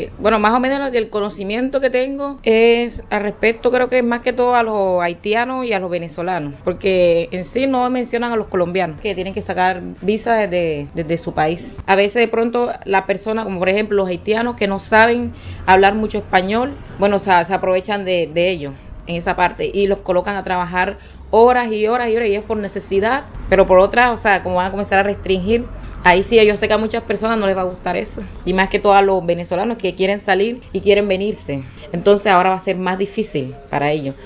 Bueno, más o menos el conocimiento que tengo es al respecto, creo que es más que todo a los haitianos y a los venezolanos, porque en sí no mencionan a los colombianos, que tienen que sacar visa desde su país. A veces de pronto la persona, como por ejemplo los haitianos que no saben hablar mucho español, bueno, o sea, se aprovechan de ellos en esa parte y los colocan a trabajar horas y horas y horas y es por necesidad, pero por otra, o sea, como van a comenzar a restringir, ahí sí yo sé que a muchas personas no les va a gustar eso, y más que todo a los venezolanos que quieren salir y quieren venirse, entonces ahora va a ser más difícil para ellos.